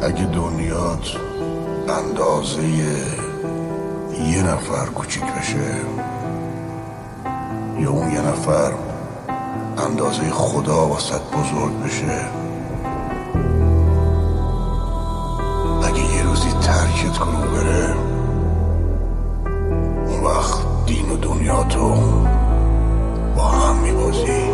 اگه دنیات اندازه یه نفر کوچیک بشه، یا اون یه نفر اندازه خدا واسط بزرگ بشه، اگه یه روزی ترکت کنه بره، اون وقت دین و دنیا تو با هم میبازی.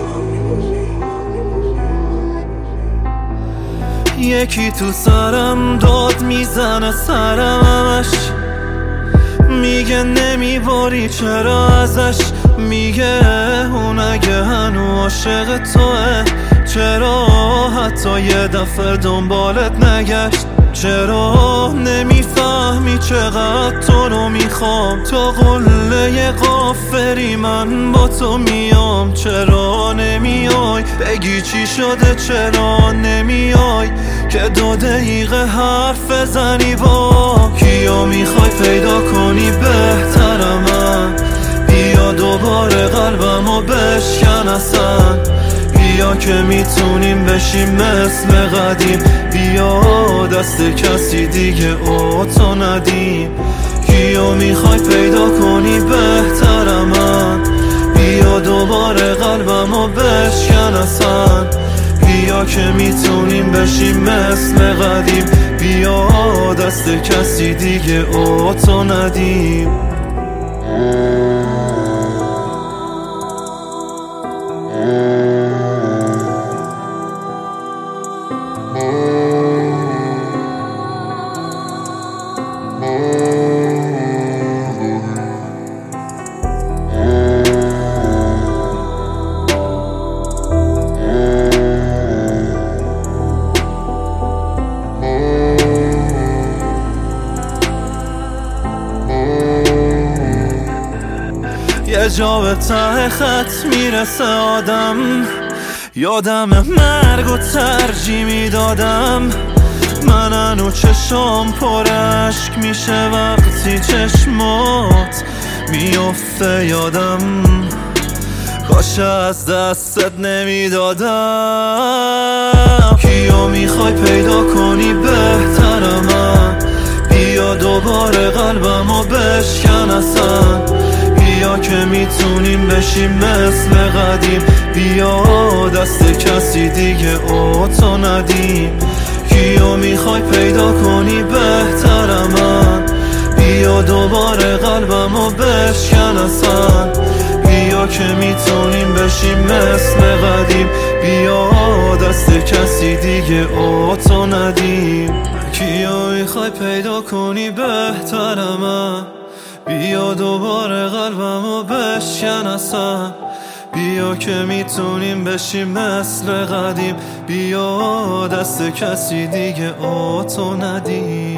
یکی تو سرم داد میزنه سرم همش، میگه نمیباری چرا ازش، میگه اون اگه هنو عاشق توه چرا حتی یه دفعه دنبالت نگشت، چرا نمیفهمی چقدر تو رو میخوام، تا قله غافری من با تو میام، چرا نمیای بگی چی شده، چرا نمیای که 2 دقیقه حرف بزنی با کیا میخوای پیدا کنی بهترم من، بیا دوباره قلبمو بشکن اصلا، بیا که میتونیم بشیم مثل قدیم، بیا دست کسی دیگه تو ندیم، کیو میخوای پیدا کنی بهترم من، بیا دوباره قلبمو بشکن اصلا، بیا که میتونیم بشیم مثل قدیم، بیا دست کسی دیگه تو ندیم. یه جا به ته خط میرسه آدم، یادم مرگ و ترجیح میدادم، من هنو چشام پر اشک میشه وقتی چشمات میفته یادم، کاش از دستت نمیدادم، کیو میخوای پیدا کنی بهترم من، بیا دوباره قلبمو بشکن اصلا، بیا که میتونیم بشیم مثل قدیم، بیا دست کسی دیگه تو ندیم، کیو میخوای پیدا کنی بهترم من، بیا دوباره قلبمو بشکن اصلا، بیا که میتونیم بشیم مثل قدیم، بیا دست کسی دیگه تو ندیم، کیو میخوای پیدا کنی بهترم من، بیا دوباره قلبمو بشکن اصلا، بیا که میتونیم بشیم مثل قدیم، بیا دست کسی دیگه تو ندیم.